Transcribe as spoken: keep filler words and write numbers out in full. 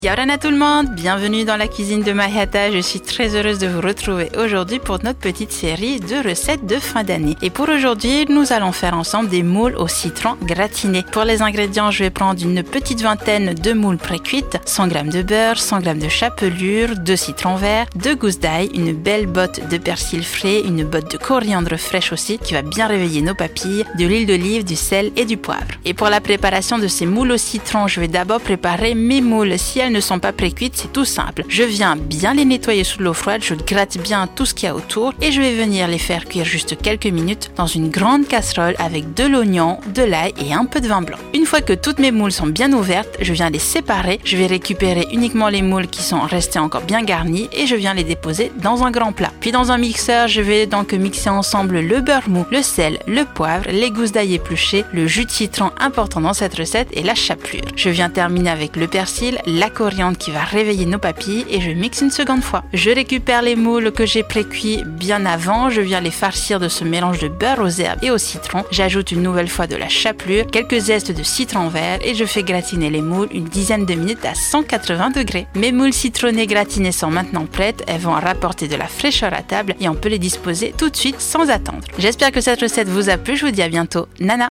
Yorana tout le monde, bienvenue dans la cuisine de Mahiata. Je suis très heureuse de vous retrouver aujourd'hui pour notre petite série de recettes de fin d'année. Et pour aujourd'hui, nous allons faire ensemble des moules au citron gratinés. Pour les ingrédients, je vais prendre une petite vingtaine de moules pré-cuites, cent grammes de beurre, cent grammes de chapelure, deux citrons verts, deux gousses d'ail, une belle botte de persil frais, une botte de coriandre fraîche aussi qui va bien réveiller nos papilles, de l'huile d'olive, du sel et du poivre. Et pour la préparation de ces moules au citron, je vais d'abord préparer mes moules. Si elles ne sont pas pré-cuites, c'est tout simple. Je viens bien les nettoyer sous l'eau froide, je gratte bien tout ce qu'il y a autour et je vais venir les faire cuire juste quelques minutes dans une grande casserole avec de l'oignon, de l'ail et un peu de vin blanc. Une fois que toutes mes moules sont bien ouvertes, je viens les séparer. Je vais récupérer uniquement les moules qui sont restées encore bien garnies et je viens les déposer dans un grand plat. Puis dans un mixeur, je vais donc mixer ensemble le beurre mou, le sel, le poivre, les gousses d'ail épluchées, le jus de citron important dans cette recette et la chapelure. Je viens terminer avec le persil, la coriandre qui va réveiller nos papilles et je mixe une seconde fois. Je récupère les moules que j'ai pré-cuits bien avant, je viens les farcir de ce mélange de beurre aux herbes et au citron. J'ajoute une nouvelle fois de la chapelure, quelques zestes de citron vert et je fais gratiner les moules une dizaine de minutes à cent quatre-vingts degrés. Mes moules citronnées gratinées sont maintenant prêtes, elles vont rapporter de la fraîcheur à table et on peut les disposer tout de suite sans attendre. J'espère que cette recette vous a plu, je vous dis à bientôt. Nana!